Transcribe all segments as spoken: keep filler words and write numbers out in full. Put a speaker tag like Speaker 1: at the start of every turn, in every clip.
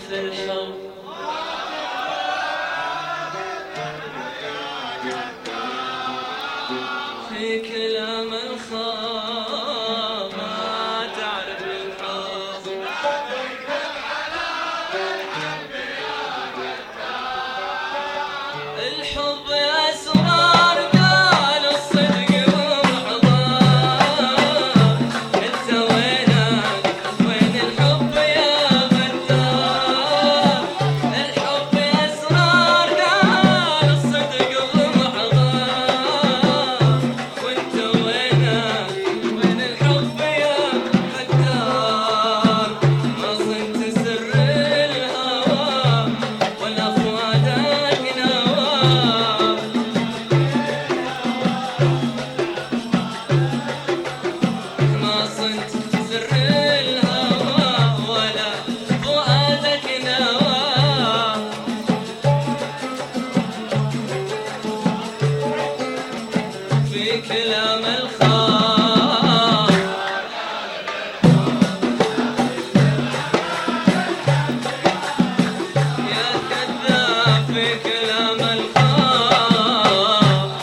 Speaker 1: مثل الحب. في كلام الخام ما تعرف الحب. الحب أسرار قال الصدق ومحضار. انت وينك وين الحب يا غدار؟ الحب أسرار قال الصدق ومحضار. وانت وينك وين الحب يا غدار؟ ما صنت سر الهوى ولا فؤادك نوى. ما صنت سر الهوى ولا فؤادك نوى. في كلام الخام يا كذاب. في كلام الخام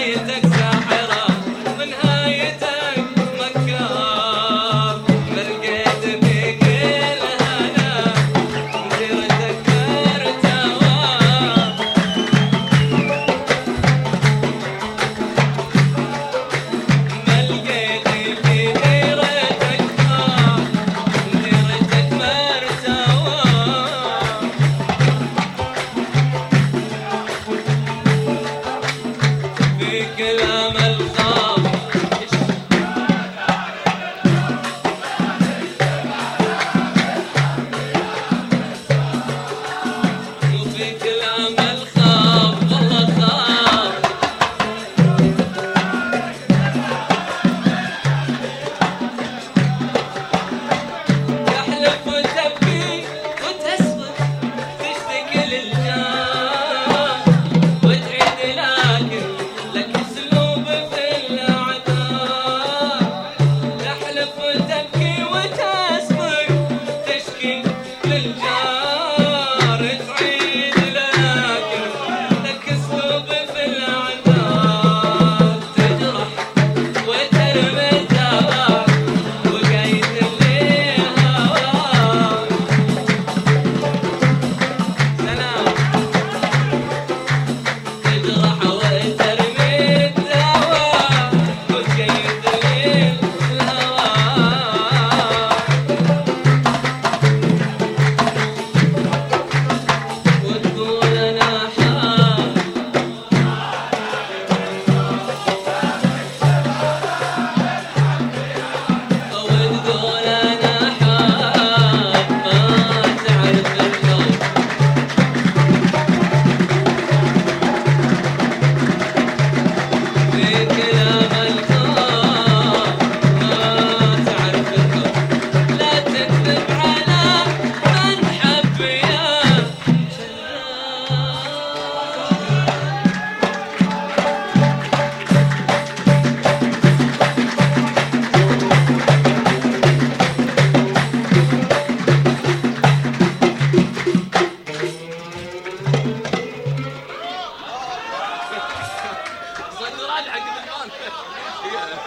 Speaker 1: بدايتك ساحرة ونهايتك مكار، ما لقيت فيك الهنا سيرتك مرتوى. ما لقيت في ديرتك نار ديرتك مرتوى. في كلام الخاف وفي كلام الخاف والله خاف. تحلف وتبكي وتسبق تشتكي للجار وتعيد لكن لك اسلوب في الاعذار. تحلف وتبكي وتسبق تشكي للجار تعيد لكن لك اسلوب في الاعذار. تجرح وترمي الدواء وقايد اللي هواك. سلام. تجرح وترمي الدواء وتقيد الليل الهواء. وتقول انا حار وتقول انا حار ما تعرف الحب. في كلام الخاف ما تعرف الحب. لا تكذب على من حب يا صدر حق الفان.